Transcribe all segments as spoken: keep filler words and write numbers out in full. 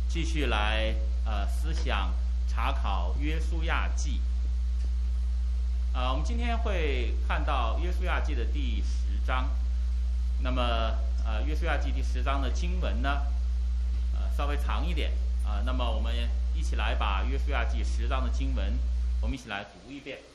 继续来呃思想查考约书亚记。呃，我们今天会看到约书亚记的第十章。那么呃，约书亚记第十章的经文呢，呃稍微长一点啊、呃。那么我们一起来把约书亚记十章的经文，我们一起来读一遍。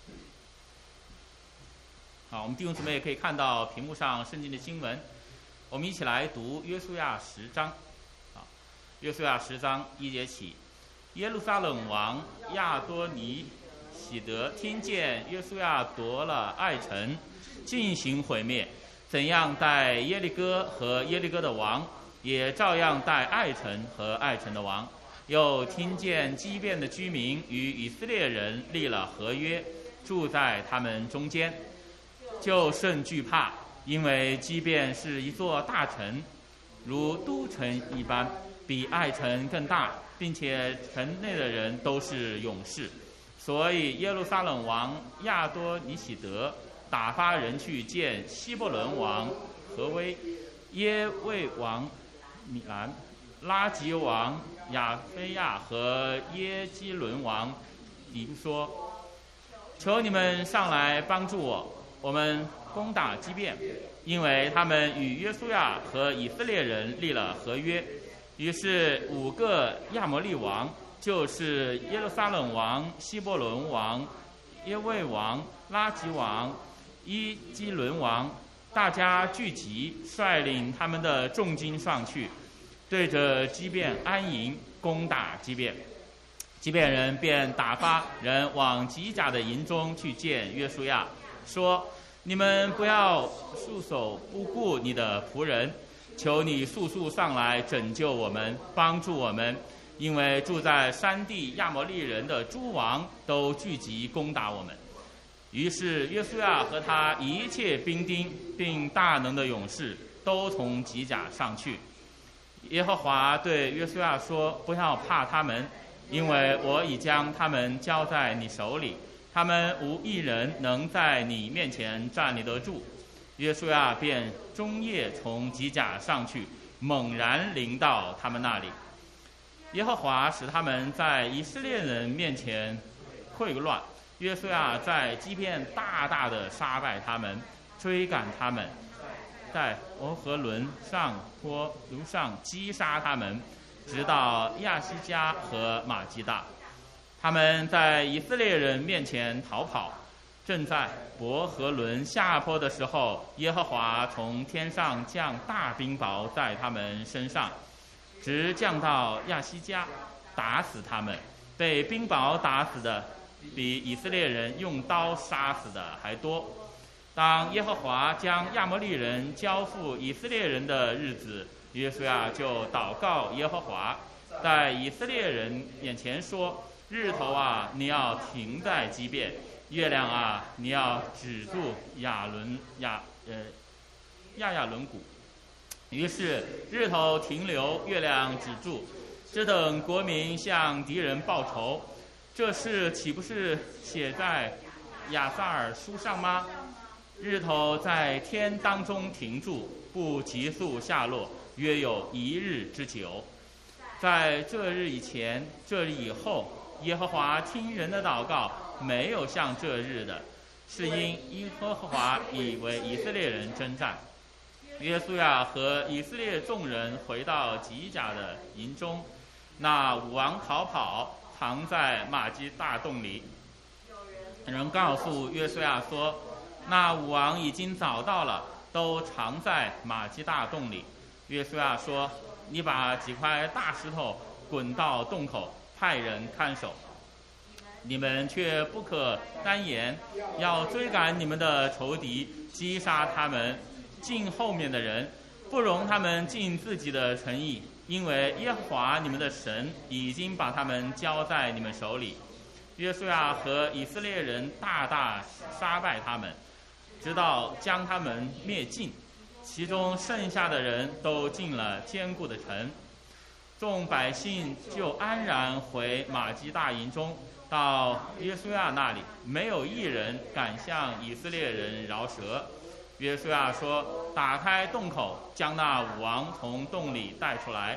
好，我们弟兄姊妹也可以看到屏幕上圣经的经文，我们一起来读约书亚十章。啊，约书亚十章一节起，耶路撒冷王亚多尼喜德听见约书亚夺了爱城，进行毁灭，怎样待耶利哥和耶利哥的王，也照样待爱城和爱城的王。又听见基遍的居民与以色列人立了合约，住在他们中间，就甚惧怕，因为基遍是一座大城，如都城一般，比爱城更大，并且城内的人都是勇士。所以耶路撒冷王亚多尼喜德打发人去见希伯伦王何威、耶卫王米兰、拉吉王亚非亚和耶基伦王迪说：求你们上来帮助我，我们攻打基遍，因为他们与约书亚和以色列人立了合约。于是五个亚摩利王，就是耶路撒冷王、希伯伦王、耶卫王、拉吉王、伊基伦王，大家聚集，率领他们的重军上去，对着基遍安营，攻打基遍。基遍人便打发人往吉甲的营中去见约书亚，说：你们不要束手不顾你的仆人，求你速速上来拯救我们，帮助我们，因为住在山地亚摩利人的诸王都聚集攻打我们。于是约书亚和他一切兵丁并大能的勇士都从吉甲上去。耶和华对约书亚说：不要怕他们，因为我已将他们交在你手里，他们无一人能在你面前站立得住。约书亚便终夜从吉甲上去，猛然临到他们那里。耶和华使他们在以色列人面前溃乱，约书亚在基遍大大的杀败他们，追赶他们，在俄和伦上坡路上击杀他们，直到亚西加和马基大。他们在以色列人面前逃跑，正在伯和伦下坡的时候，耶和华从天上降大冰雹在他们身上，直降到亚西加，打死他们。被冰雹打死的比以色列人用刀杀死的还多。当耶和华将亚摩利人交付以色列人的日子，约书亚就祷告耶和华，在以色列人眼前说：日头啊，你要停在基遍；月亮啊，你要止住亚伦亚呃亚亚伦谷。于是日头停留，月亮止住，只等国民向敌人报仇。这事岂不是写在亚撒尔书上吗？日头在天当中停住，不急速下落，约有一日之久。在这日以前，这日以后，耶和华听人的祷告，没有像这日的，是因耶和华以为以色列人征战。约书亚和以色列众人回到吉甲的营中，那五王逃跑，藏在马基大洞里。人告诉约书亚说：那五王已经找到了，都藏在马基大洞里。约书亚说：你把几块大石头滚到洞口，派人看守。你们却不可单言，要追赶你们的仇敌，击杀他们，进后面的人，不容他们进自己的城邑，因为耶和华你们的神已经把他们交在你们手里。约书亚和以色列人大大杀败他们，直到将他们灭尽，其中剩下的人都进了坚固的城。众百姓就安然回马基大营中，到约书亚那里，没有一人敢向以色列人饶舌。约书亚说：打开洞口，将那五王从洞里带出来，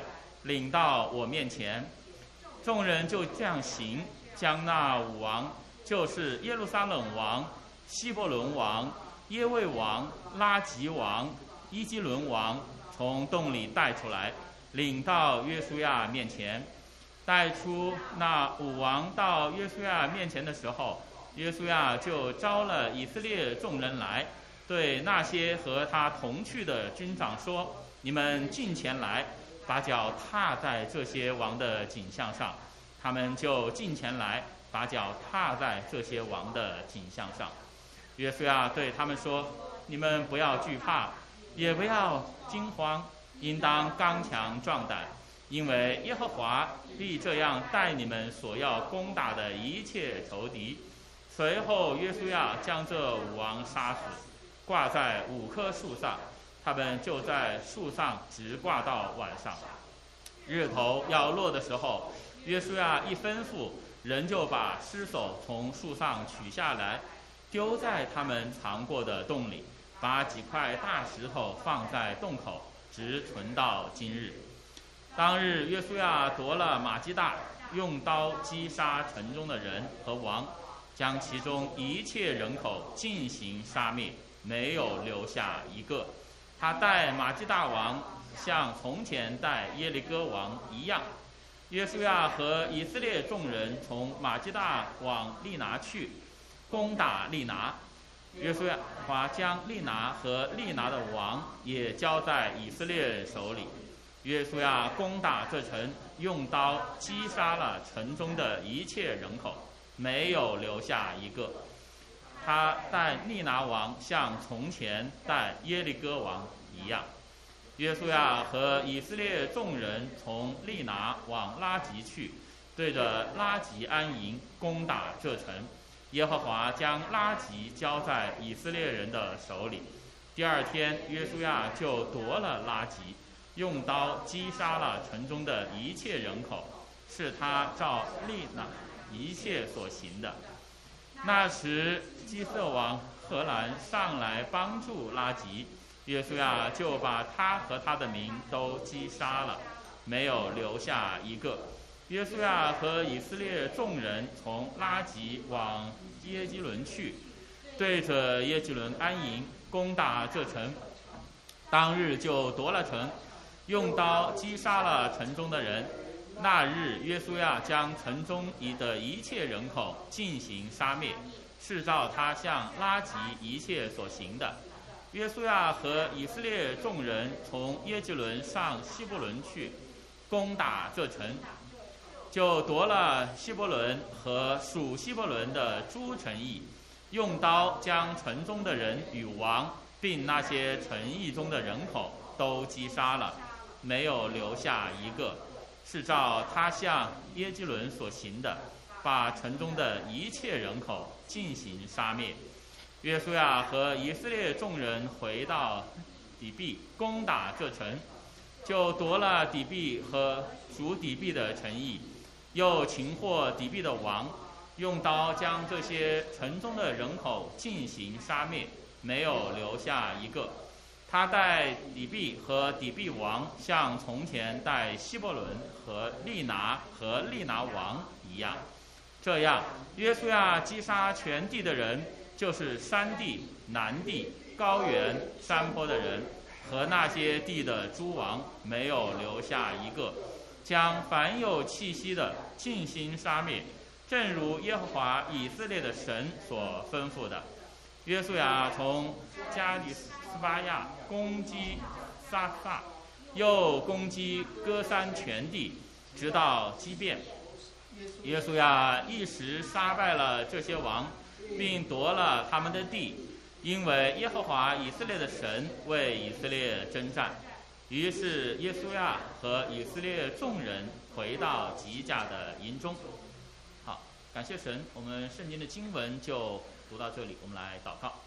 领到我面前。众人就这样行，将那五王，就是耶路撒冷王、希伯伦王、耶卫王、拉吉王、伊基伦王从洞里带出来，领到约书亚面前。带出那五王到约书亚面前的时候，约书亚就招了以色列众人来，对那些和他同去的军长说：你们近前来，把脚踏在这些王的颈项上。他们就近前来，把脚踏在这些王的颈项上。约书亚对他们说：你们不要惧怕，也不要惊慌，应当刚强壮胆，因为耶和华必这样待你们所要攻打的一切仇敌。随后约书亚将这五王杀死，挂在五棵树上，他们就在树上直挂到晚上。日头要落的时候，约书亚一吩咐，人就把尸首从树上取下来，丢在他们藏过的洞里，把几块大石头放在洞口，直存到今日。当日约书亚夺了马基大，用刀击杀城中的人和王，将其中一切人口尽行杀灭，没有留下一个。他待马基大王像从前待耶利哥王一样。约书亚和以色列众人从马基大往利拿去，攻打利拿。约书亚将利拿和利拿的王也交在以色列人手里。约书亚攻打这城，用刀击杀了城中的一切人口，没有留下一个。他待利拿王像从前待耶利哥王一样。约书亚和以色列众人从利拿往拉吉去，对着拉吉安营，攻打这城。耶和华将拉吉交在以色列人的手里。第二天，约书亚就夺了拉吉，用刀击杀了城中的一切人口，是他照利拿一切所行的。那时基色王荷兰上来帮助拉吉，约书亚就把他和他的民都击杀了，没有留下一个。约书亚和以色列众人从拉吉往耶基伦去，对着耶基伦安营，攻打这城。当日就夺了城，用刀击杀了城中的人。那日约书亚将城中的一切人口进行杀灭，是照他向拉吉一切所行的。约书亚和以色列众人从耶基伦上希伯伦去，攻打这城，就夺了希伯伦和属希伯伦的诸城邑，用刀将城中的人与王，并那些城邑中的人口都击杀了，没有留下一个，是照他向耶基伦所行的，把城中的一切人口进行杀灭。约书亚和以色列众人回到底壁，攻打这城，就夺了底壁和属底壁的城邑，又擒获底壁的王，用刀将这些城中的人口进行杀灭，没有留下一个。他待底壁和底壁王像从前待希伯伦和利拿和利拿王一样。这样，约书亚击杀全地的人，就是山地、南地、高原、山坡的人和那些地的诸王，没有留下一个，将凡有气息的尽心杀灭，正如耶和华以色列的神所吩咐的。约书亚从加利斯巴亚攻击撒萨，又攻击歌珊全地，直到基遍。约书亚一时杀败了这些王，并夺了他们的地，因为耶和华以色列的神为以色列征战。于是约书亚和以色列众人回到吉甲的营中。好，感谢神，我们圣经的经文就读到这里，我们来祷告。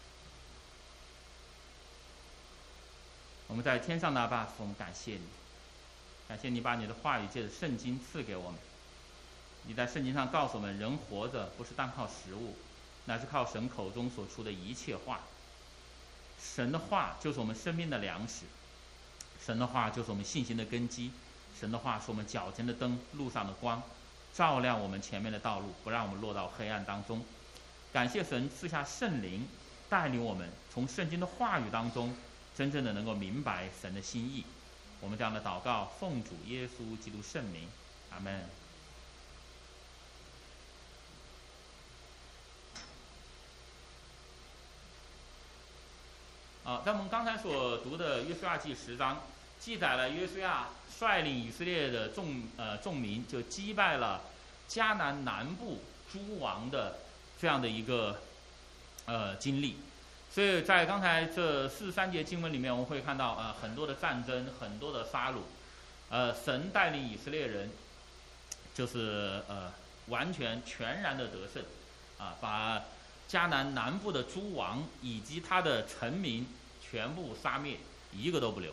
我们在天上的阿爸父，我们感谢你，感谢你把你的话语借着圣经赐给我们。你在圣经上告诉我们，人活着不是单靠食物，乃是靠神口中所出的一切话。神的话就是我们生命的粮食，神的话就是我们信心的根基， 神的话是我们脚前的灯，路上的光，照亮我们前面的道路，不让我们落到黑暗当中。感谢神赐下圣灵，带领我们从圣经的话语当中真正的能够明白神的心意。我们这样的祷告奉主耶稣基督圣名，阿们。啊，在我们刚才所读的约书亚记十章，记载了约书亚率领以色列的众呃众民，就击败了迦南南部诸王的这样的一个呃经历。所以在刚才这四十三节经文里面，我们会看到呃很多的战争，很多的杀戮，呃神带领以色列人，就是呃完全全然的得胜，啊，把迦南南部的诸王以及他的臣民全部杀灭，一个都不留。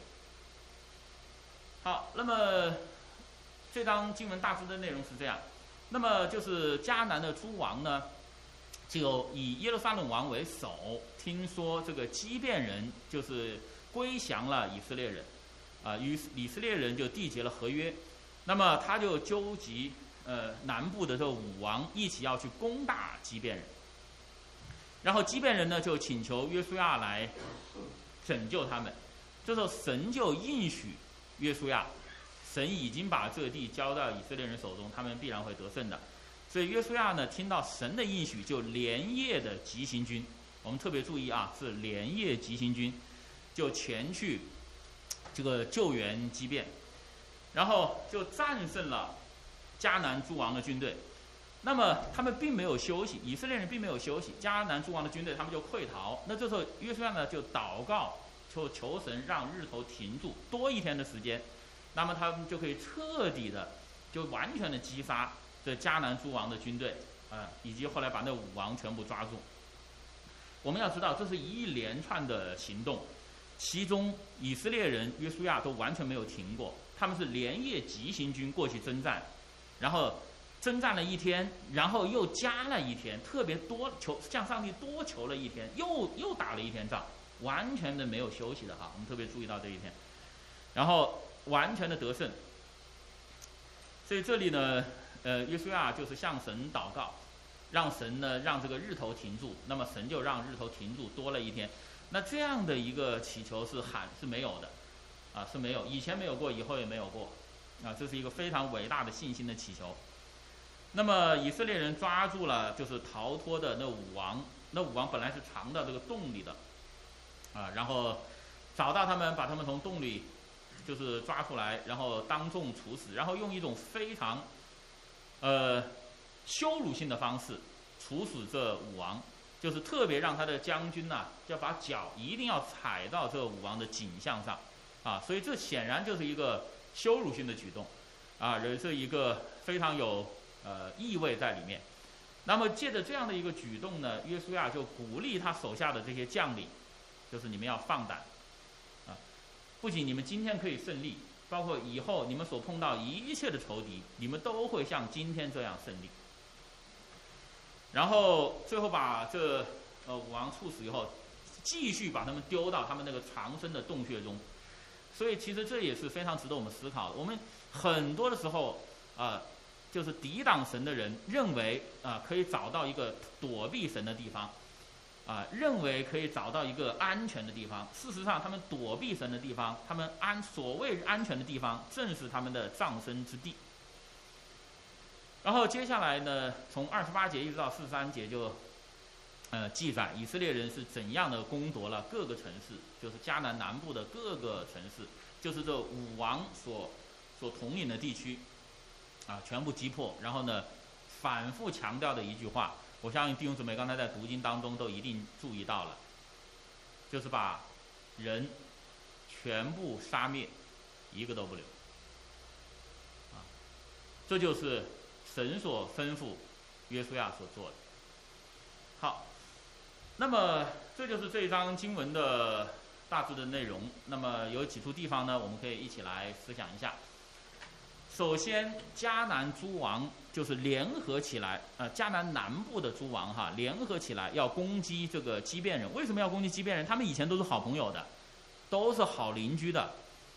好，那么这章经文大致的内容是这样。那么就是迦南的诸王呢，就以耶路撒冷王为首，听说这个基遍人就是归降了以色列人，啊、呃，与以色列人就缔结了合约。那么他就纠集呃南部的这五王一起要去攻打基遍人。然后基遍人呢就请求约书亚来拯救他们，这时候神就应许约书亚，神已经把这个地交到以色列人手中，他们必然会得胜的。所以约书亚呢听到神的应许，就连夜的急行军，我们特别注意啊，是连夜急行军，就前去这个救援基遍，然后就战胜了迦南诸王的军队。那么他们并没有休息，以色列人并没有休息，迦南诸王的军队他们就溃逃。那这时候约书亚呢就祷告，求求神让日头停住多一天的时间，那么他们就可以彻底的就完全的击杀这迦南诸王的军队，呃，以及后来把那五王全部抓住。我们要知道这是一连串的行动，其中以色列人约书亚都完全没有停过，他们是连夜急行军过去征战，然后征战了一天，然后又加了一天，特别多求向上帝多求了一天，又又打了一天仗，完全的没有休息的哈，我们特别注意到这一天，然后完全的得胜。所以这里呢，呃，约书亚就是向神祷告，让神呢让这个日头停住，那么神就让日头停住多了一天。那这样的一个祈求是喊是没有的，啊是没有，以前没有过，以后也没有过，啊这是一个非常伟大的信心的祈求。那么以色列人抓住了就是逃脱的那五王，那五王本来是藏到这个洞里的，啊，然后找到他们，把他们从洞里就是抓出来，然后当众处死，然后用一种非常呃羞辱性的方式处死这五王，就是特别让他的将军呐、啊，要把脚一定要踩到这五王的颈项上，啊，所以这显然就是一个羞辱性的举动，啊，也是一个非常有呃意味在里面。那么借着这样的一个举动呢，约书亚就鼓励他手下的这些将领，就是你们要放胆，啊，不仅你们今天可以胜利，包括以后你们所碰到一切的仇敌，你们都会像今天这样胜利。然后最后把这呃五王处死以后，继续把他们丢到他们那个藏身的洞穴中。所以其实这也是非常值得我们思考的。我们很多的时候啊、呃，就是抵挡神的人认为啊、呃、可以找到一个躲避神的地方，啊、呃、认为可以找到一个安全的地方。事实上，他们躲避神的地方，他们安所谓安全的地方，正是他们的葬身之地。然后接下来呢，从二十八节一直到四十三节就，呃，记载以色列人是怎样的攻夺了各个城市，就是迦南南部的各个城市，就是这五王所所统领的地区，啊，全部击破。然后呢，反复强调的一句话，我相信弟兄姊妹刚才在读经当中都一定注意到了，就是把人全部杀灭，一个都不留。啊，这就是神所吩咐约书亚所做的。好，那么这就是这一章经文的大致的内容。那么有几处地方呢，我们可以一起来思想一下。首先，迦南诸王就是联合起来，呃，迦南南部的诸王哈，联合起来要攻击这个基遍人。为什么要攻击基遍人？他们以前都是好朋友的，都是好邻居的，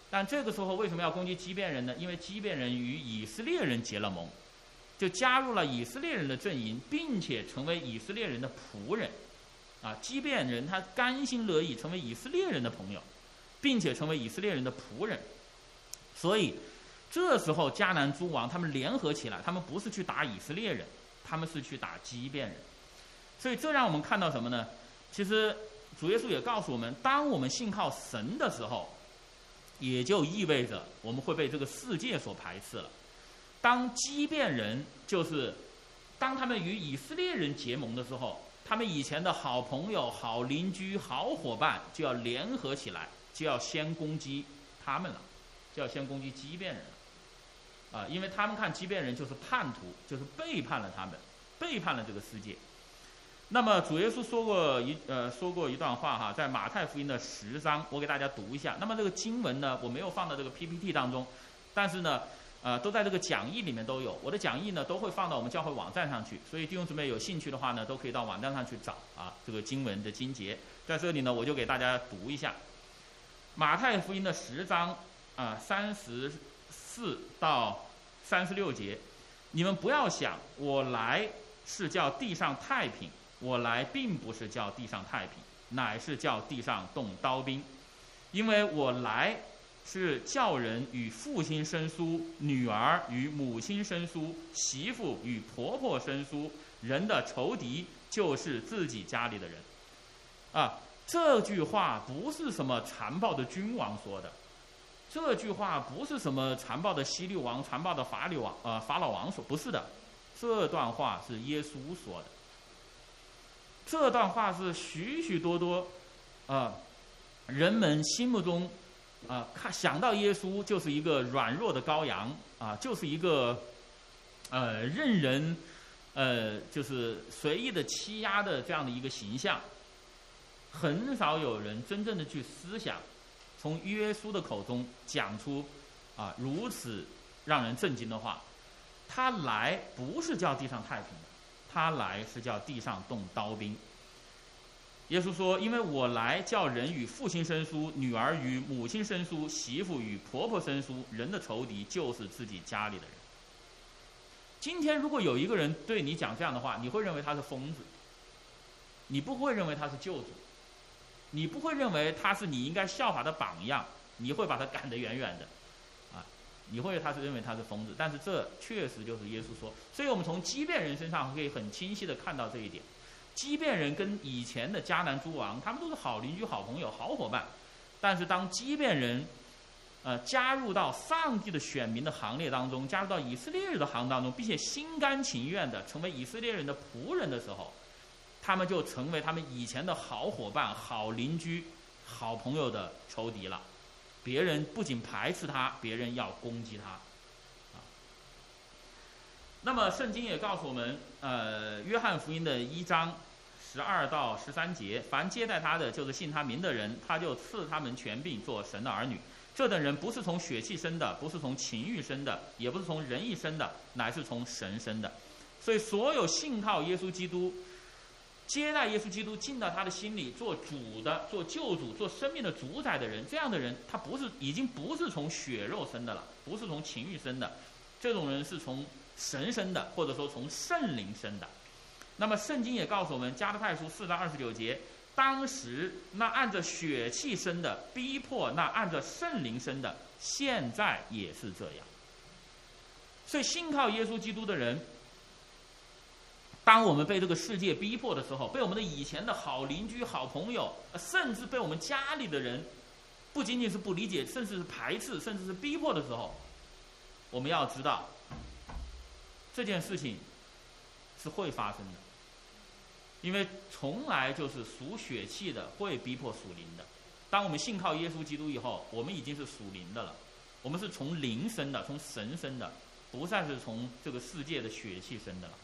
但这个时候为什么要攻击基遍人呢？因为基遍人与以色列人结了盟，就加入了以色列人的阵营，并且成为以色列人的仆人。啊，基遍人他甘心乐意成为以色列人的朋友，并且成为以色列人的仆人。所以这时候迦南诸王他们联合起来，他们不是去打以色列人，他们是去打基遍人。所以这让我们看到什么呢？其实主耶稣也告诉我们，当我们信靠神的时候，也就意味着我们会被这个世界所排斥了。当基遍人，就是当他们与以色列人结盟的时候，他们以前的好朋友、好邻居、好伙伴就要联合起来，就要先攻击他们了，就要先攻击基遍人了。啊，因为他们看基遍人就是叛徒，就是背叛了他们，背叛了这个世界。那么主耶稣说过一呃说过一段话哈，在马太福音的十章，我给大家读一下。那么这个经文呢，我没有放到这个 P P T 当中，但是呢，呃，都在这个讲义里面都有。我的讲义呢，都会放到我们教会网站上去，所以弟兄姊妹有兴趣的话呢，都可以到网站上去找啊这个经文的经节。在这里呢，我就给大家读一下马太福音的十章啊三十四到三十六节。你们不要想我来是叫地上太平。我来并不是叫地上太平，乃是叫地上动刀兵。因为我来是叫人与父亲生疏，女儿与母亲生疏，媳妇与婆婆生疏，人的仇敌就是自己家里的人。啊，这句话不是什么残暴的君王说的，这句话不是什么残暴的希律王、残暴的法律王、呃法老王说，不是的，这段话是耶稣说的。这段话是许许多多，呃，人们心目中，啊、呃，看想到耶稣就是一个软弱的羔羊啊、呃，就是一个，呃，任人，呃，就是随意的欺压的这样的一个形象。很少有人真正的去思想，从耶稣的口中讲出啊、呃、如此让人震惊的话。他来不是叫地上太平的。他来是叫地上动刀兵。耶稣说：“因为我来叫人与父亲生疏，女儿与母亲生疏，媳妇与婆婆生疏，人的仇敌就是自己家里的人。”今天如果有一个人对你讲这样的话，你会认为他是疯子，你不会认为他是救主，你不会认为他是你应该效法的榜样，你会把他赶得远远的。你会他是认为他是疯子，但是这确实就是耶稣说。所以我们从基遍人身上可以很清晰的看到这一点。基遍人跟以前的迦南诸王，他们都是好邻居、好朋友、好伙伴。但是当基遍人，呃，加入到上帝的选民的行列当中，加入到以色列人的行当中，并且心甘情愿的成为以色列人的仆人的时候，他们就成为他们以前的好伙伴、好邻居、好朋友的仇敌了。别人不仅排斥他，别人要攻击他。啊，那么圣经也告诉我们，呃，约翰福音的一章十二到十三节，凡接待他的，就是信他名的人，他就赐他们权柄做神的儿女。这等人不是从血气生的，不是从情欲生的，也不是从人意生的，乃是从神生的。所以，所有信靠耶稣基督，接待耶稣基督进到他的心里，做主的、做救主、做生命的主宰的人，这样的人，他不是已经不是从血肉生的了，不是从情欲生的，这种人是从神生的，或者说从圣灵生的。那么圣经也告诉我们，加拉太书四章二十九节，当时那按着血气生的逼迫那按着圣灵生的，现在也是这样。所以信靠耶稣基督的人，当我们被这个世界逼迫的时候，被我们的以前的好邻居、好朋友，甚至被我们家里的人，不仅仅是不理解，甚至是排斥，甚至是逼迫的时候，我们要知道，这件事情是会发生的，因为从来就是属血气的会逼迫属灵的。当我们信靠耶稣基督以后，我们已经是属灵的了，我们是从灵生的，从神生的，不再是从这个世界的血气生的了。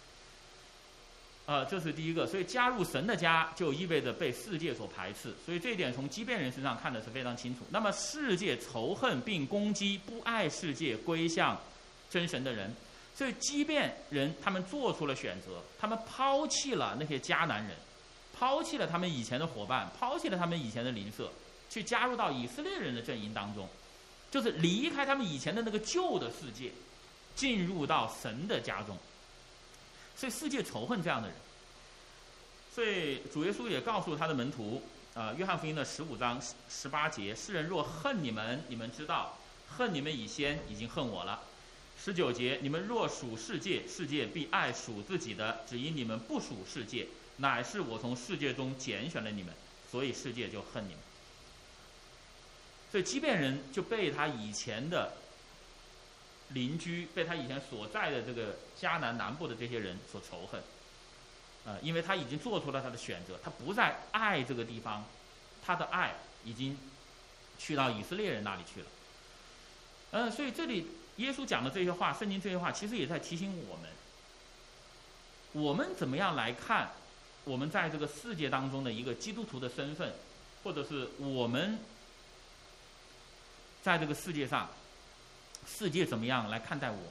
呃，这是第一个，所以加入神的家就意味着被世界所排斥，所以这一点从基遍人身上看的是非常清楚。那么世界仇恨并攻击不爱世界归向真神的人，所以基遍人他们做出了选择，他们抛弃了那些迦南人，抛弃了他们以前的伙伴，抛弃了他们以前的邻舍，去加入到以色列人的阵营当中。 就是离开他们以前的那个旧的世界，进入到神的家中。所以世界仇恨这样的人。所以主耶稣也告诉他的门徒，呃，约翰福音的十五章十八节，世人若恨你们，你们知道，恨你们以先已经恨我了。十九节，你们若属世界，世界必爱属自己的，只因你们不属世界，乃是我从世界中拣选了你们，所以世界就恨你们。所以基遍人就被他以前的邻居，被他以前所在的这个迦南南部的这些人所仇恨。呃，因为他已经做出了他的选择，他不再爱这个地方，他的爱已经去到以色列人那里去了。呃，所以这里耶稣讲的这些话，圣经这些话，其实也在提醒我们，我们怎么样来看我们在这个世界当中的一个基督徒的身份，或者是我们在这个世界上，世界怎么样来看待我们。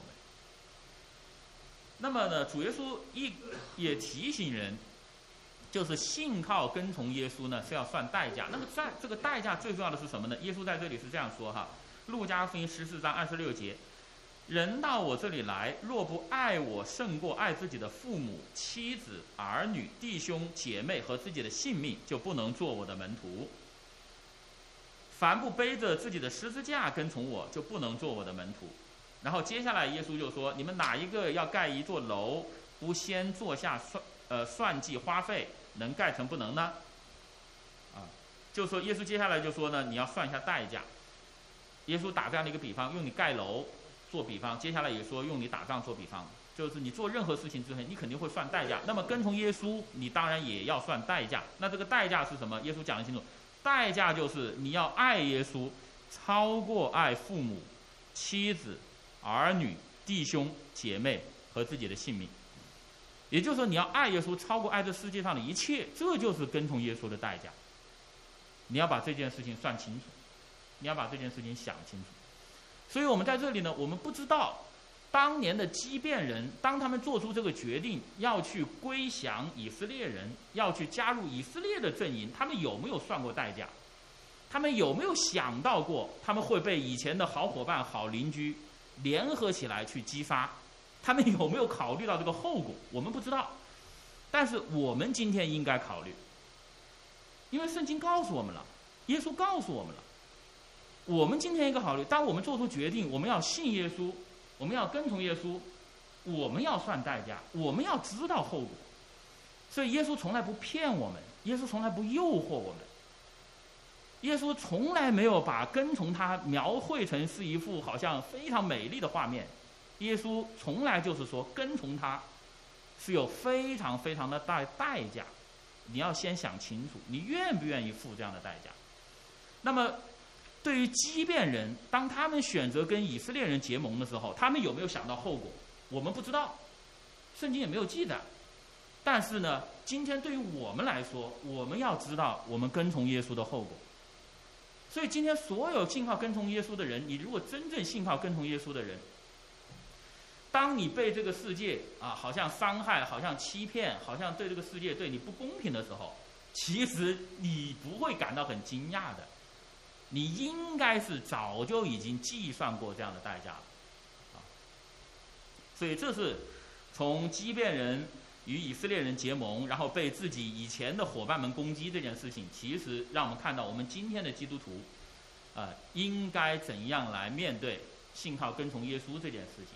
那么呢，主耶稣一也提醒人，就是信靠跟从耶稣呢是要算代价。那么在这个代价最重要的是什么呢？耶稣在这里是这样说哈，路加福音十四章二十六节，人到我这里来，若不爱我胜过爱自己的父母、妻子、儿女、弟兄、姐妹和自己的性命，就不能做我的门徒。凡不背着自己的十字架跟从我，就不能做我的门徒。然后接下来耶稣就说，你们哪一个要盖一座楼，不先做下算呃算计花费，能盖成不能呢？啊，就说耶稣接下来就说呢，你要算一下代价。耶稣打这样的一个比方，用你盖楼做比方，接下来也说用你打仗做比方，就是你做任何事情之前，你肯定会算代价。那么跟从耶稣，你当然也要算代价。那这个代价是什么？耶稣讲得清楚，代价就是你要爱耶稣，超过爱父母、妻子、儿女、弟兄、姐妹和自己的性命。也就是说，你要爱耶稣超过爱这世界上的一切，这就是跟从耶稣的代价。你要把这件事情算清楚，你要把这件事情想清楚。所以我们在这里呢，我们不知道当年的基遍人，当他们做出这个决定要去归降以色列人，要去加入以色列的阵营，他们有没有算过代价？他们有没有想到过他们会被以前的好伙伴、好邻居联合起来去击杀？他们有没有考虑到这个后果？我们不知道，但是我们今天应该考虑，因为圣经告诉我们了，耶稣告诉我们了。我们今天应该考虑，当我们做出决定，我们要信耶稣，我们要跟从耶稣，我们要算代价，我们要知道后果。所以耶稣从来不骗我们，耶稣从来不诱惑我们。耶稣从来没有把跟从他描绘成是一幅好像非常美丽的画面。耶稣从来就是说，跟从他是有非常非常的大代价，你要先想清楚，你愿不愿意付这样的代价。那么对于基遍人，当他们选择跟以色列人结盟的时候，他们有没有想到后果？我们不知道，圣经也没有记载。但是呢，今天对于我们来说，我们要知道我们跟从耶稣的后果。所以今天所有信靠跟从耶稣的人，你如果真正信靠跟从耶稣的人，当你被这个世界啊好像伤害、好像欺骗、好像对这个世界对你不公平的时候，其实你不会感到很惊讶的，你应该是早就已经计算过这样的代价了啊。所以这是从基遍人与以色列人结盟，然后被自己以前的伙伴们攻击这件事情，其实让我们看到我们今天的基督徒呃，应该怎样来面对信靠跟从耶稣这件事情。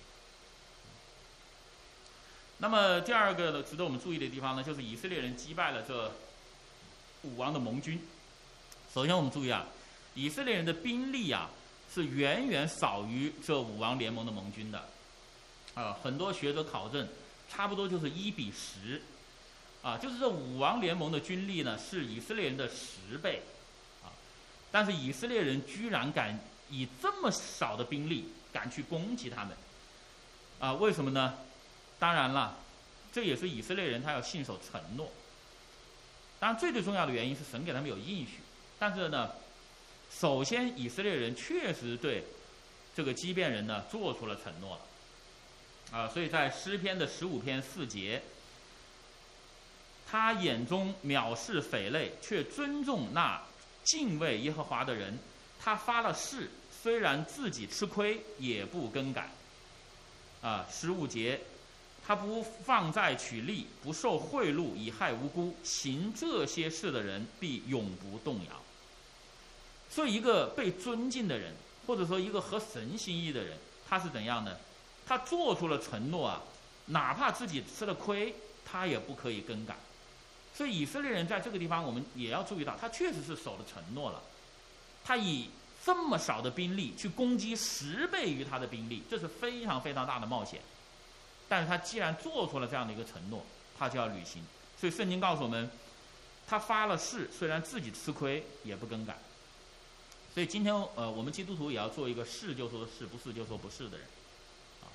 那么第二个值得我们注意的地方呢，就是以色列人击败了这武王的盟军。首先我们注意啊，以色列人的兵力啊是远远少于这武王联盟的盟军的啊、呃，很多学者考证差不多就是一比十啊，就是这武王联盟的军力呢是以色列人的十倍啊，但是以色列人居然敢以这么少的兵力敢去攻击他们啊，为什么呢？当然了，这也是以色列人他要信守承诺。当然最最重要的原因是神给他们有应许，但是呢，首先以色列人确实对这个基遍人呢做出了承诺了啊，所以在诗篇的十五篇四节，他眼中藐视匪类，却尊重那敬畏耶和华的人。他发了誓， 虽然自己吃亏，也不更改。啊，十五节，他不放债取利，不受贿赂，以害无辜，行这些事的人，必永不动摇。所以，一个被尊敬的人，或者说一个合神心意的人，他是怎样呢？他做出了承诺啊，哪怕自己吃了亏，他也不可以更改。所以，以色列人在这个地方，我们也要注意到，他确实是守了承诺了。他以这么少的兵力去攻击十倍于他的兵力，这是非常非常大的冒险。但是他既然做出了这样的一个承诺，他就要履行。所以圣经告诉我们，他发了誓，虽然自己吃亏，也不更改。所以今天呃，我们基督徒也要做一个是就说是，不是就说不是的人。啊，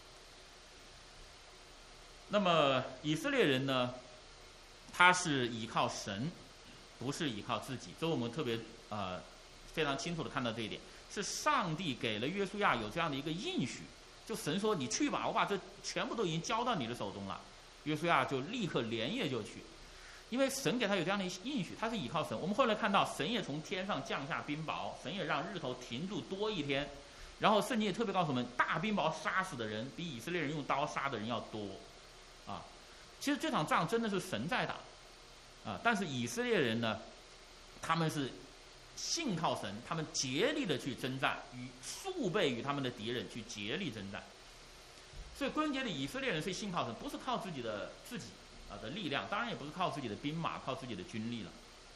那么以色列人呢，他是依靠神，不是依靠自己。所以我们特别呃。非常清楚的看到这一点，是上帝给了约书亚有这样的一个应许，就神说你去吧，我把这全部都已经交到你的手中了。约书亚就立刻连夜就去，因为神给他有这样的应许，他是依靠神。我们后来看到神也从天上降下冰雹，神也让日头停住多一天，然后圣经也特别告诉我们，大冰雹杀死的人比以色列人用刀杀的人要多啊。其实这场仗真的是神在打啊，但是以色列人呢，他们是信靠神，他们竭力的去征战，与数倍于他们的敌人去竭力征战。所以归根结底，以色列人是信靠神，不是靠自己的自己啊的力量，当然也不是靠自己的兵马，靠自己的军力了。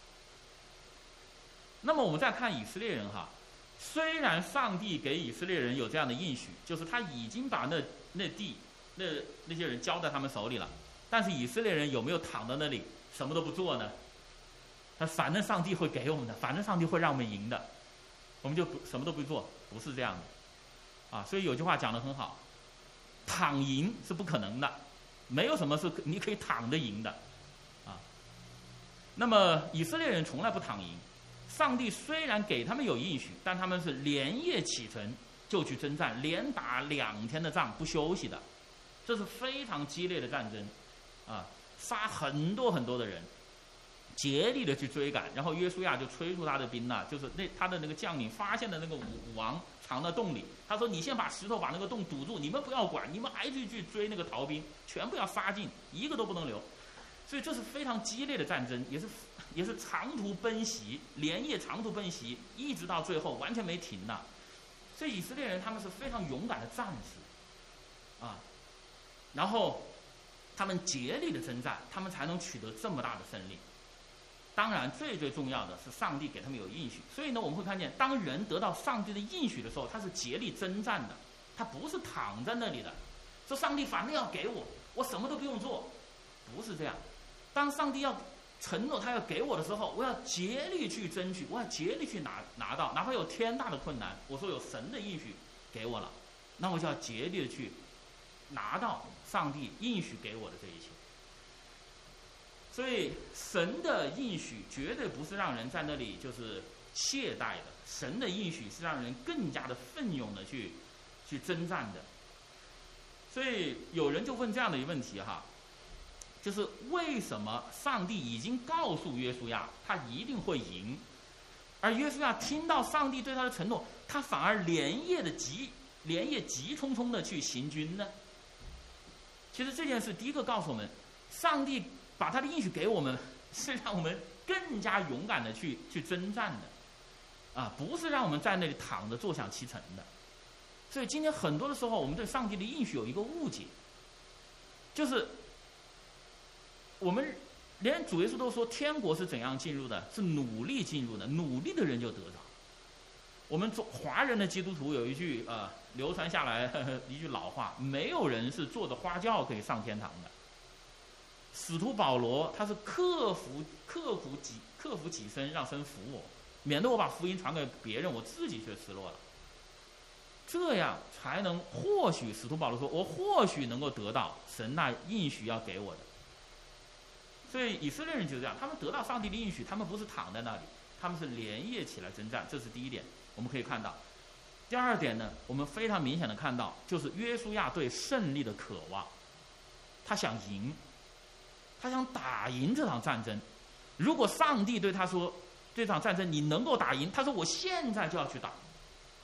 那么我们再看以色列人哈，虽然上帝给以色列人有这样的应许，就是他已经把那那地那那些人交在他们手里了，但是以色列人有没有躺在那里什么都不做呢？他反正上帝会给我们的，反正上帝会让我们赢的，我们就不什么都不做，不是这样的啊。所以有句话讲得很好，躺赢是不可能的，没有什么是你可以躺着赢的啊。那么以色列人从来不躺赢，上帝虽然给他们有应许，但他们是连夜启程就去征战，连打两天的仗不休息的，这是非常激烈的战争啊，杀很多很多的人，竭力的去追赶。然后约书亚就催促他的兵啊，就是那他的那个将领发现了那个武王藏在洞里，他说你先把石头把那个洞堵住，你们不要管，你们还是去追那个逃兵，全部要杀尽，一个都不能留。所以这是非常激烈的战争，也是也是长途奔袭，连夜长途奔袭，一直到最后完全没停的。所以以色列人他们是非常勇敢的战士啊，然后他们竭力的征战，他们才能取得这么大的胜利。当然最最重要的是上帝给他们有应许，所以呢我们会看见，当人得到上帝的应许的时候，他是竭力征战的，他不是躺在那里的说上帝反正要给我，我什么都不用做，不是这样。当上帝要承诺他要给我的时候，我要竭力去争取，我要竭力去拿拿到，哪怕有天大的困难，我说有神的应许给我了，那我就要竭力的去拿到上帝应许给我的这一切。所以神的应许绝对不是让人在那里就是懈怠的，神的应许是让人更加的奋勇的去去征战的。所以有人就问这样的一个问题哈，就是为什么上帝已经告诉约书亚他一定会赢，而约书亚听到上帝对他的承诺，他反而连夜的急连夜急匆匆的去行军呢？其实这件事第一个告诉我们，上帝把他的应许给我们，是让我们更加勇敢的去去征战的，啊，不是让我们在那里躺着坐享其成的。所以今天很多的时候，我们对上帝的应许有一个误解，就是我们连主耶稣都说天国是怎样进入的，是努力进入的，努力的人就得着。我们中华人的基督徒有一句呃流传下来呵呵一句老话，没有人是坐着花轿可以上天堂的。使徒保罗他是克服克服己克服己身，让神服我，免得我把福音传给别人，我自己却失落了。这样才能或许使徒保罗说，我或许能够得到神那应许要给我的。所以以色列人就是这样，他们得到上帝的应许，他们不是躺在那里，他们是连夜起来征战，这是第一点我们可以看到。第二点呢，我们非常明显的看到，就是约书亚对胜利的渴望，他想赢，他想打赢这场战争。如果上帝对他说这场战争你能够打赢，他说我现在就要去打，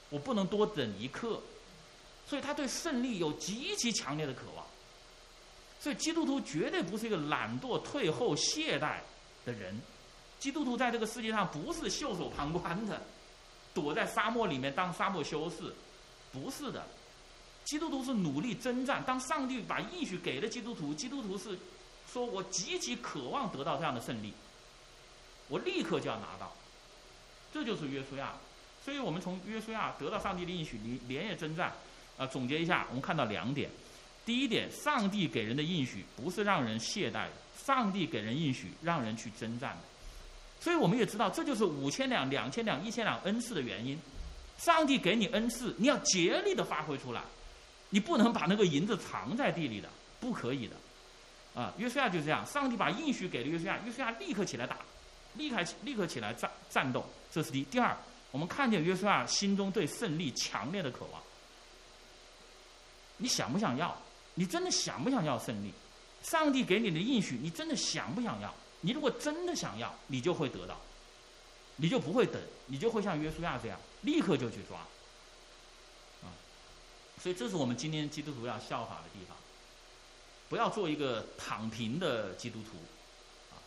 我不能多等一刻。所以他对胜利有极其强烈的渴望。所以基督徒绝对不是一个懒惰、退后、懈怠的人。基督徒在这个世界上不是袖手旁观的，躲在沙漠里面当沙漠修士，不是的。基督徒是努力征战。当上帝把应许给了基督徒，基督徒是说我极其渴望得到这样的胜利，我立刻就要拿到。这就是约书亚。所以我们从约书亚得到上帝的应许，连夜征战。呃，总结一下，我们看到两点。第一点，上帝给人的应许不是让人懈怠的，上帝给人应许让人去征战的。所以我们也知道，这就是五千两、两千两、一千两恩赐的原因。上帝给你恩赐，你要竭力的发挥出来，你不能把那个银子藏在地里的，不可以的。啊，约书亚就这样，上帝把应许给了约书亚，约书亚立刻起来打，立刻立刻起来战战斗，这是第一。第二，我们看见约书亚心中对胜利强烈的渴望。你想不想要？你真的想不想要胜利？上帝给你的应许，你真的想不想要？你如果真的想要，你就会得到，你就不会等，你就会像约书亚这样，立刻就去抓。啊，所以这是我们今天基督徒要效法的地方，不要做一个躺平的基督徒。啊，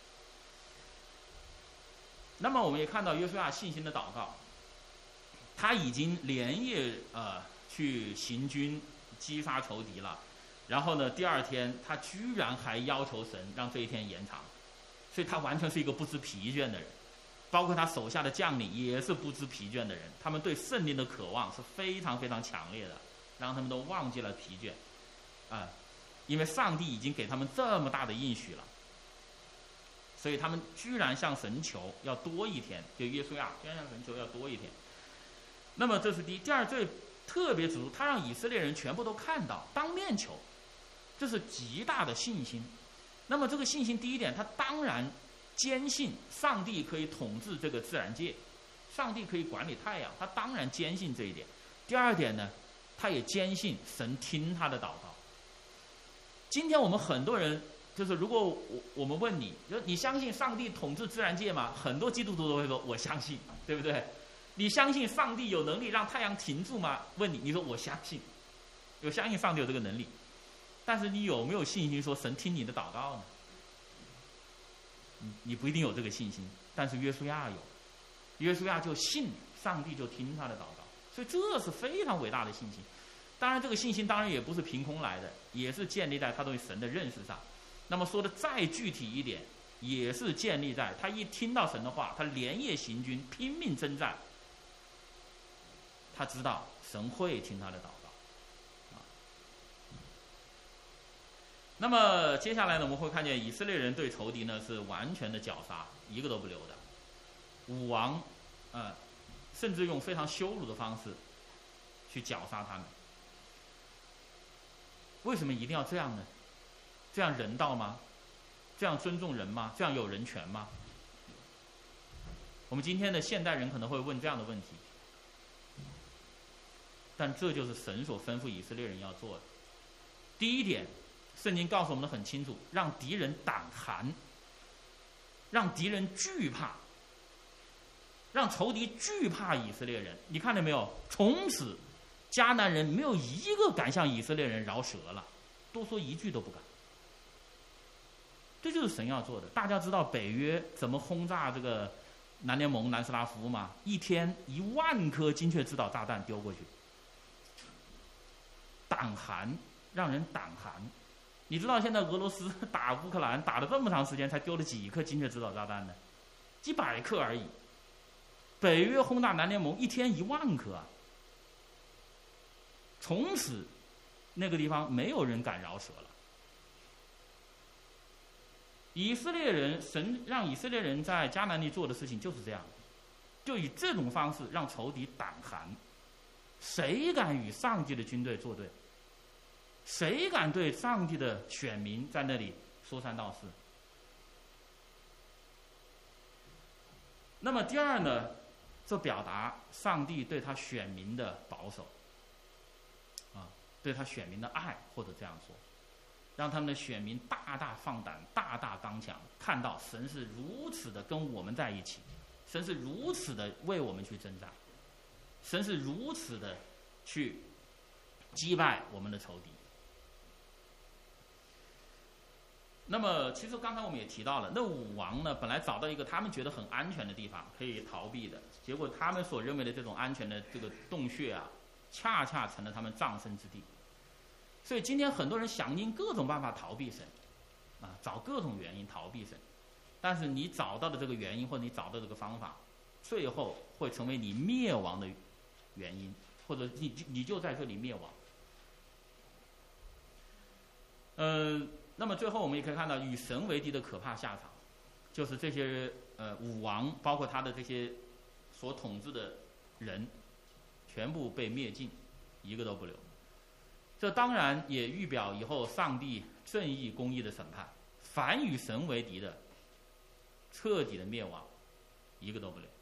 那么我们也看到约书亚信心的祷告，他已经连夜呃去行军。击杀仇敌了，然后呢，第二天他居然还要求神让这一天延长，所以他完全是一个不知疲倦的人，包括他手下的将领也是不知疲倦的人，他们对胜利的渴望是非常非常强烈的，让他们都忘记了疲倦，啊、呃，因为上帝已经给他们这么大的应许了，所以他们居然向神求要多一天，就约书亚居然向神求要多一天。那么这是第一，第二最。特别指出，他让以色列人全部都看到，当面求，这是极大的信心。那么这个信心，第一点，他当然坚信上帝可以统治这个自然界，上帝可以管理太阳，他当然坚信这一点。第二点呢，他也坚信神听他的祷告。今天我们很多人，就是如果我我们问你，就你相信上帝统治自然界吗？很多基督徒都会说我相信，对不对？你相信上帝有能力让太阳停住吗？问你，你说我相信，我相信上帝有这个能力，但是你有没有信心说神听你的祷告呢？你你不一定有这个信心，但是约书亚有，约书亚就信上帝就听他的祷告，所以这是非常伟大的信心。当然，这个信心当然也不是凭空来的，也是建立在他对神的认识上。那么说的再具体一点，也是建立在他一听到神的话，他连夜行军，拼命征战。他知道神会听他的祷告，啊。那么接下来呢，我们会看见以色列人对仇敌呢是完全的绞杀，一个都不留的。武王，呃，甚至用非常羞辱的方式去绞杀他们。为什么一定要这样呢？这样人道吗？这样尊重人吗？这样有人权吗？我们今天的现代人可能会问这样的问题。但这就是神所吩咐以色列人要做的。第一点，圣经告诉我们的很清楚，让敌人胆寒，让敌人惧怕，让仇敌惧怕以色列人。你看到没有？从此迦南人没有一个敢向以色列人饶舌了，多说一句都不敢。这就是神要做的。大家知道北约怎么轰炸这个南联盟南斯拉夫吗？一天一万颗精确制导炸弹丢过去。胆寒，让人胆寒。你知道现在俄罗斯打乌克兰打了这么长时间，才丢了几颗精确制导炸弹呢？几百颗而已。北约轰炸南联盟一天一万颗啊！从此，那个地方没有人敢饶舌了。以色列人，神让以色列人在迦南地做的事情就是这样，就以这种方式让仇敌胆寒。谁敢与上帝的军队作对？谁敢对上帝的选民在那里说三道四？那么第二呢，这表达上帝对他选民的保守，啊，对他选民的爱，或者这样说，让他们的选民大大放胆，大大刚强，看到神是如此的跟我们在一起，神是如此的为我们去征战。 神是如此的去击败我们的仇敌。那么其实刚才我们也提到了，那五王呢本来找到一个他们觉得很安全的地方可以逃避的，结果他们所认为的这种安全的这个洞穴啊，恰恰成了他们葬身之地。所以今天很多人想尽各种办法逃避神啊，找各种原因逃避神，但是你找到的这个原因或者你找到这个方法，最后会成为你灭亡的原因，或者你你就在这里灭亡。呃，那么最后我们也可以看到，与神为敌的可怕下场，就是这些呃武王，包括他的这些所统治的人，全部被灭尽，一个都不留。这当然也预表以后上帝正义公义的审判，凡与神为敌的，彻底的灭亡，一个都不留。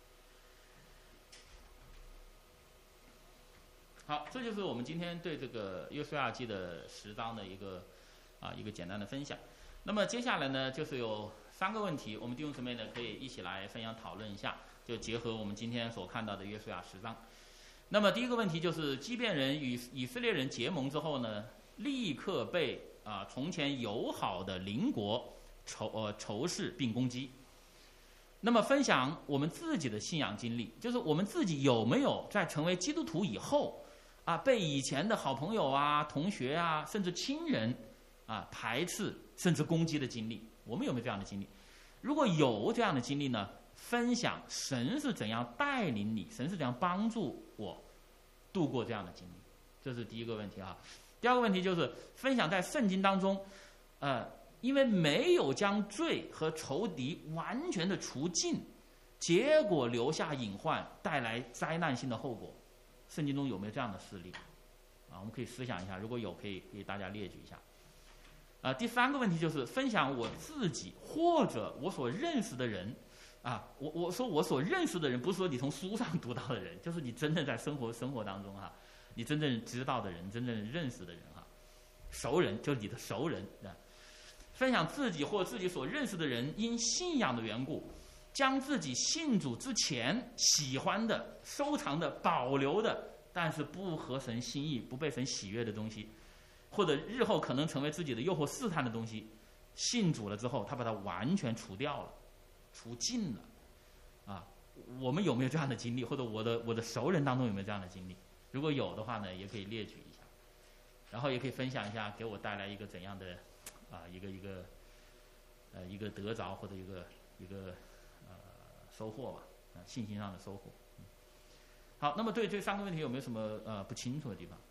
好，这就是我们今天对这个约书亚记的十章的一个啊一个简单的分享。那么接下来呢，就是有三个问题，我们弟兄姊妹呢可以一起来分享讨论一下，就结合我们今天所看到的约书亚十章。那么第一个问题就是，基遍人与以色列人结盟之后呢，立刻被啊从前友好的邻国仇呃仇视并攻击。那么分享我们自己的信仰经历，就是我们自己有没有在成为基督徒以后啊，被以前的好朋友啊、同学啊，甚至亲人啊排斥甚至攻击的经历，我们有没有这样的经历？如果有这样的经历呢，分享神是怎样带领你，神是怎样帮助我度过这样的经历，这是第一个问题啊。第二个问题就是分享在圣经当中，呃，因为没有将罪和仇敌完全的除尽，结果留下隐患，带来灾难性的后果。圣经中有没有这样的事例啊？我们可以思想一下，如果有，可以给大家列举一下。啊，第三个问题就是分享我自己或者我所认识的人。啊，我我说我所认识的人，不是说你从书上读到的人，就是你真正在生活生活当中哈、啊，你真正知道的人，真正认识的人哈、啊，熟人就是你的熟人啊。分享自己或自己所认识的人因信仰的缘故，将自己信主之前喜欢的、收藏的、保留的，但是不合神心意、不被神喜悦的东西，或者日后可能成为自己的诱惑试探的东西，信主了之后，他把它完全除掉了。除尽了，啊，我们有没有这样的经历？或者我的我的熟人当中有没有这样的经历？如果有的话呢，也可以列举一下，然后也可以分享一下，给我带来一个怎样的啊一个一个呃一个得着或者一个一个呃收获吧，啊信心上的收获。嗯、好，那么对这三个问题有没有什么呃不清楚的地方？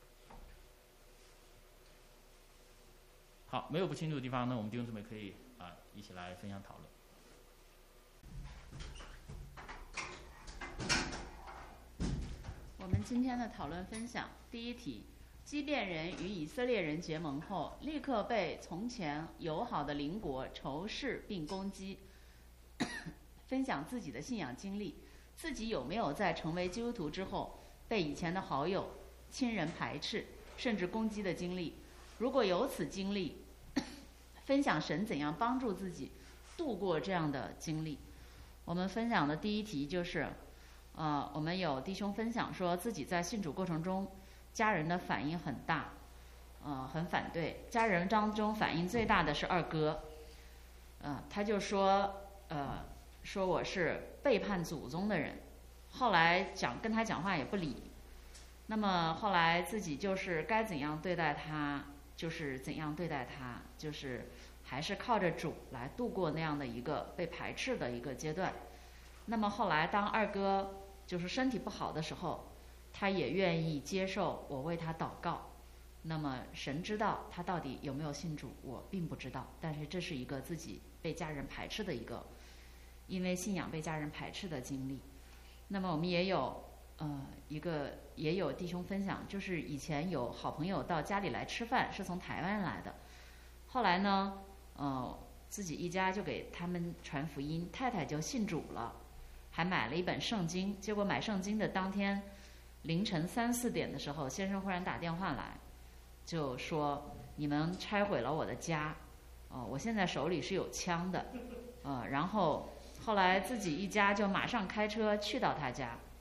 好，没有不清楚的地方，那我们弟兄姊妹可以啊一起来分享讨论。 我们今天的讨论分享，第一题：基遍人与以色列人结盟后，立刻被从前友好的邻国仇视并攻击。分享自己的信仰经历，自己有没有在成为基督徒之后，被以前的好友、亲人排斥甚至攻击的经历？如果有此经历，分享神怎样帮助自己度过这样的经历。我们分享的第一题就是。呃，我们有弟兄分享说自己在信主过程中，家人的反应很大，呃，很反对。家人当中反应最大的是二哥，呃，他就说，呃，说我是背叛祖宗的人。后来讲跟他讲话也不理，那么后来自己就是该怎样对待他，就是怎样对待他，就是还是靠着主来度过那样的一个被排斥的一个阶段。那么后来当二哥就是身体不好的时候，他也愿意接受我为他祷告。那么神知道他到底有没有信主，我并不知道，但是这是一个自己被家人排斥的一个因为信仰被家人排斥的经历。那么我们也有呃一个也有弟兄分享，就是以前有好朋友到家里来吃饭，是从台湾来的，后来呢呃自己一家就给他们传福音，太太就信主了，还买了一本圣经。结果买圣经的当天凌晨三四点的时候，先生忽然打电话来，就说你们拆毁了我的家，哦，我现在手里是有枪的，呃，然后后来自己一家就马上开车去到他家，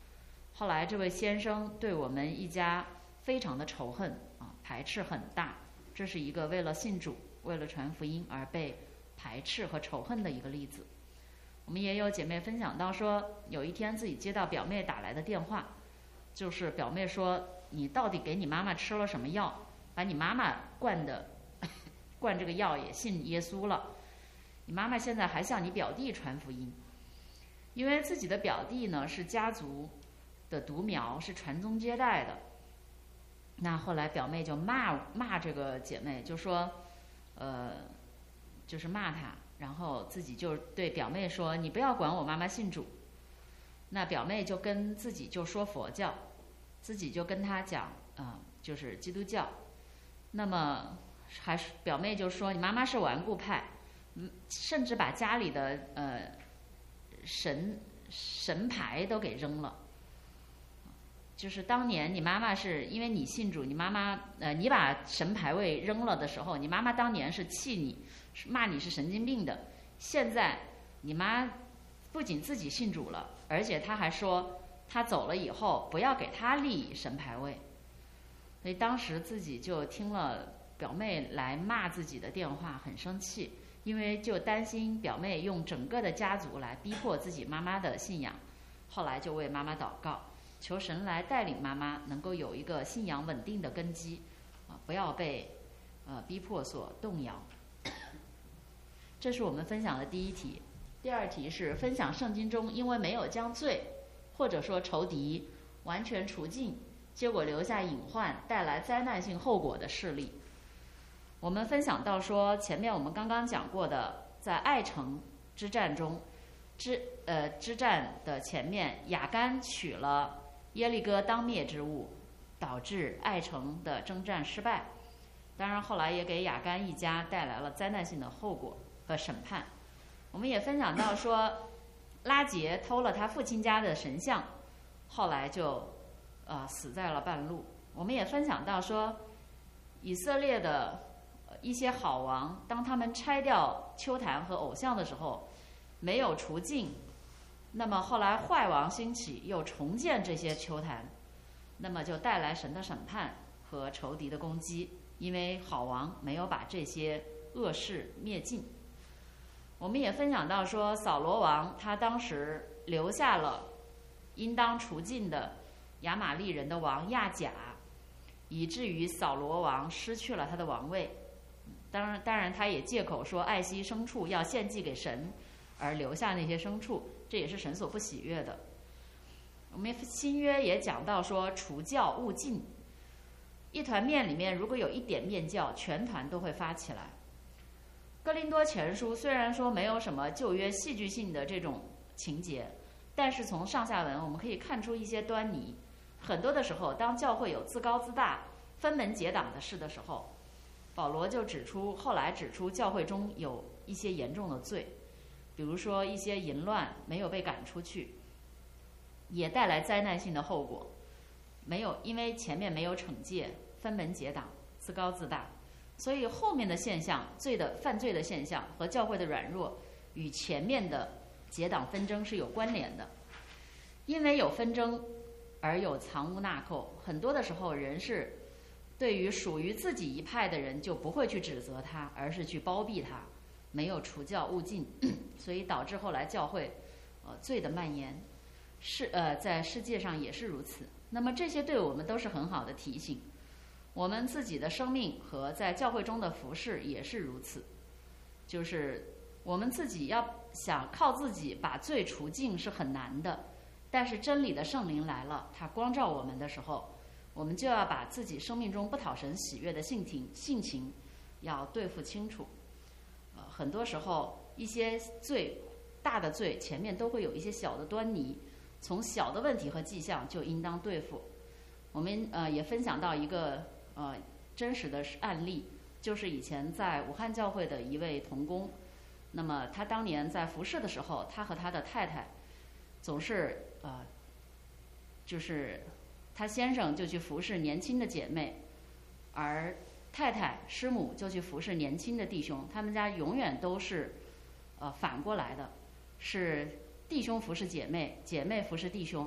后来这位先生对我们一家非常的仇恨啊，排斥很大，这是一个为了信主、为了传福音而被排斥和仇恨的一个例子。我们也有姐妹分享到说，有一天自己接到表妹打来的电话，就是表妹说，你到底给你妈妈吃了什么药，把你妈妈灌的灌这个药也信耶稣了，你妈妈现在还向你表弟传福音。因为自己的表弟呢是家族的独苗，是传宗接代的。那后来表妹就骂骂这个姐妹，就说，呃，就是骂她，然后自己就对表妹说：“你不要管我妈妈信主。”那表妹就跟自己就说佛教，自己就跟她讲，啊、呃，就是基督教。那么还是表妹就说：“你妈妈是顽固派，嗯，甚至把家里的呃神神牌都给扔了。”就是当年你妈妈是因为你信主，你妈妈呃，你把神牌位扔了的时候，你妈妈当年是气你，骂你是神经病的。现在你妈不仅自己信主了，而且她还说她走了以后不要给她立神牌位。所以当时自己就听了表妹来骂自己的电话，很生气，因为就担心表妹用整个的家族来逼迫自己妈妈的信仰。后来就为妈妈祷告，求神来带领妈妈能够有一个信仰稳定的根基，啊，不要被呃逼迫所动摇。这是我们分享的第一题。第二题是分享圣经中因为没有将罪或者说仇敌完全除尽，结果留下隐患，带来灾难性后果的事例。我们分享到说，前面我们刚刚讲过的，在爱城之战中，之呃之战的前面，亚干取了耶利哥当灭之物，导致爱城的征战失败。当然后来也给亚干一家带来了灾难性的后果和审判。我们也分享到说，拉结偷了他父亲家的神像，后来就呃死在了半路。我们也分享到说，以色列的一些好王，当他们拆掉丘坛和偶像的时候，没有除尽，那么后来坏王兴起，又重建这些丘坛，那么就带来神的审判和仇敌的攻击，因为好王没有把这些恶事灭尽。我们也分享到说，扫罗王他当时留下了应当除尽的亚玛利人的王亚甲，以至于扫罗王失去了他的王位。当然，当然他也借口说爱惜牲畜要献祭给神，而留下那些牲畜，这也是神所不喜悦的。我们新约也讲到说，除酵勿尽，一团面里面如果有一点面酵，全团都会发起来。哥林多前书虽然说没有什么旧约戏剧性的这种情节，但是从上下文我们可以看出一些端倪。很多的时候，当教会有自高自大、分门结党的事的时候，保罗就指出，后来指出教会中有一些严重的罪，比如说一些淫乱没有被赶出去，也带来灾难性的后果。没有，因为前面没有惩戒，分门结党，自高自大，所以后面的现象，罪的犯罪的现象和教会的软弱与前面的结党纷争是有关联的。因为有纷争而有藏污纳垢，很多的时候人是对于属于自己一派的人就不会去指责他，而是去包庇他，没有除酵勿尽，所以导致后来教会呃罪的蔓延，是呃在世界上也是如此。那么这些对我们都是很好的提醒，我们自己的生命和在教会中的服事也是如此，就是我们自己要想靠自己把罪除尽是很难的，但是真理的圣灵来了，它光照我们的时候，我们就要把自己生命中不讨神喜悦的性情性情要对付清楚。呃，很多时候一些罪大的罪前面都会有一些小的端倪，从小的问题和迹象就应当对付。我们呃也分享到一个呃真实的案例，就是以前在武汉教会的一位同工，那么他当年在服侍的时候，他和他的太太总是呃就是他先生就去服侍年轻的姐妹，而太太师母就去服侍年轻的弟兄，他们家永远都是呃反过来的，是弟兄服侍姐妹，姐妹服侍弟兄，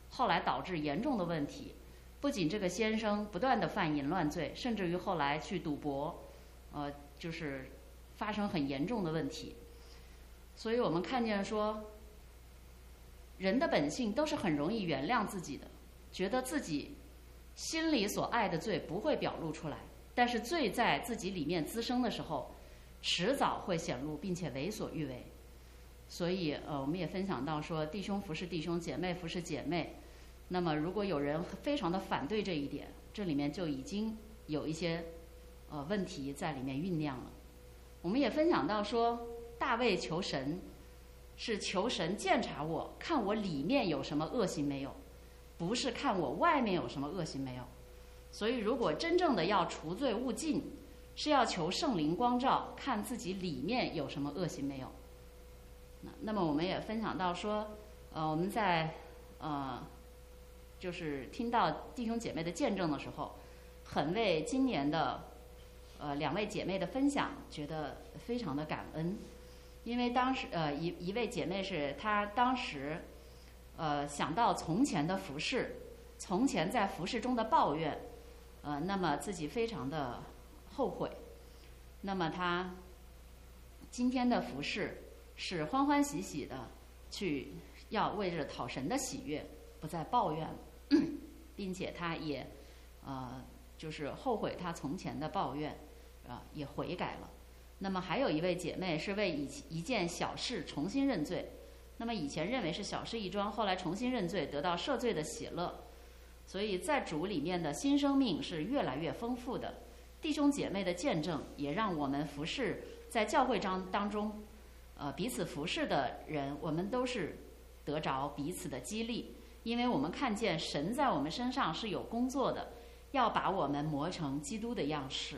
后来导致严重的问题。不仅这个先生不断的犯淫乱罪，甚至于后来去赌博，呃，就是发生很严重的问题。所以我们看见说，人的本性都是很容易原谅自己的，觉得自己心里所爱的罪不会表露出来，但是罪在自己里面滋生的时候，迟早会显露，并且为所欲为。所以呃，我们也分享到说，弟兄服侍弟兄，姐妹服侍姐妹。那么如果有人非常的反对这一点，这里面就已经有一些呃问题在里面酝酿了。我们也分享到说，大卫求神是求神鉴察我，看我里面有什么恶行没有，不是看我外面有什么恶行没有。所以如果真正的要除罪务尽，是要求圣灵光照，看自己里面有什么恶行没有。那那么我们也分享到说，呃，我们在呃。就是听到弟兄姐妹的见证的时候，很为今年的呃两位姐妹的分享觉得非常的感恩。因为当时呃一一位姐妹是她当时呃想到从前的服事，从前在服事中的抱怨，呃那么自己非常的后悔。那么她今天的服事是欢欢喜喜的去要为着讨神的喜悦，不再抱怨了。并且他也，呃，就是后悔他从前的抱怨，啊、呃，也悔改了。那么还有一位姐妹是为一一件小事重新认罪，那么以前认为是小事一桩，后来重新认罪，得到赦罪的喜乐。所以在主里面的新生命是越来越丰富的。弟兄姐妹的见证也让我们服侍在教会当当中，呃，彼此服侍的人，我们都是得着彼此的激励。因为我们看见神在我们身上是有工作的，要把我们磨成基督的样式。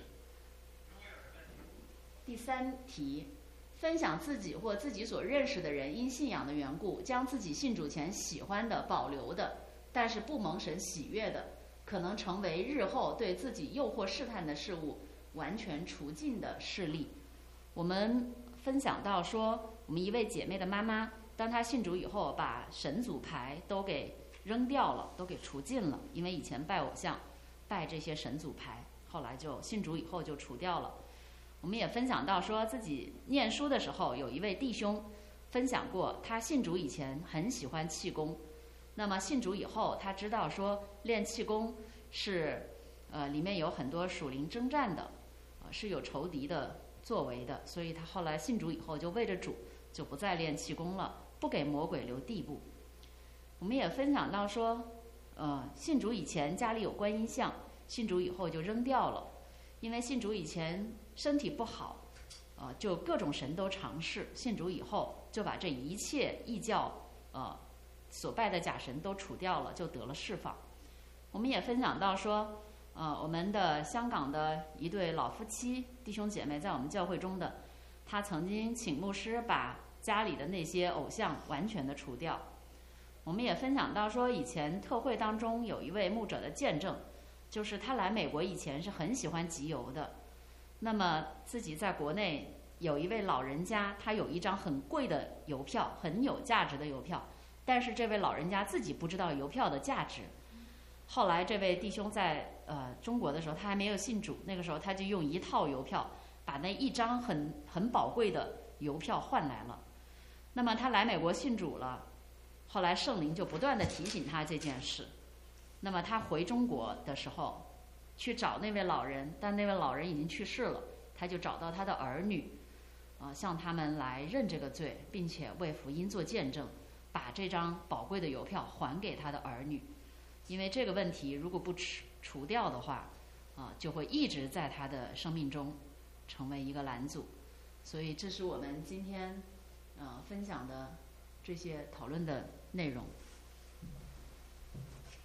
第三题，分享自己或自己所认识的人因信仰的缘故，将自己信主前喜欢的保留的，但是不蒙神喜悦的，可能成为日后对自己诱惑试探的事物完全除尽的事例。我们分享到说，我们一位姐妹的妈妈，当她信主以后，把神主牌都给扔掉了，都给除尽了。因为以前拜偶像，拜这些神主牌，后来就信主以后就除掉了。我们也分享到说，自己念书的时候，有一位弟兄分享过，他信主以前很喜欢气功，那么信主以后，他知道说练气功是呃里面有很多属灵征战的，呃是有仇敌的作为的，所以他后来信主以后就为着主，就不再练气功了，不给魔鬼留地步。我们也分享到说，呃，信主以前家里有观音像，信主以后就扔掉了，因为信主以前身体不好，呃，就各种神都尝试，信主以后就把这一切异教呃所拜的假神都除掉了，就得了释放。我们也分享到说，呃，我们的香港的一对老夫妻弟兄姐妹在我们教会中的，他曾经请牧师把家里的那些偶像完全的除掉。我们也分享到说，以前特会当中有一位牧者的见证，就是他来美国以前是很喜欢集邮的，那么自己在国内有一位老人家，他有一张很贵的邮票，很有价值的邮票，但是这位老人家自己不知道邮票的价值。后来这位弟兄在呃中国的时候，他还没有信主，那个时候他就用一套邮票把那一张很很宝贵的邮票换来了。那么他来美国信主了，后来圣灵就不断地提醒他这件事。那么他回中国的时候去找那位老人，但那位老人已经去世了，他就找到他的儿女，呃，向他们来认这个罪，并且为福音做见证，把这张宝贵的邮票还给他的儿女。因为这个问题如果不除除掉的话，啊、呃，就会一直在他的生命中成为一个拦阻。所以这是我们今天呃分享的这些讨论的内容。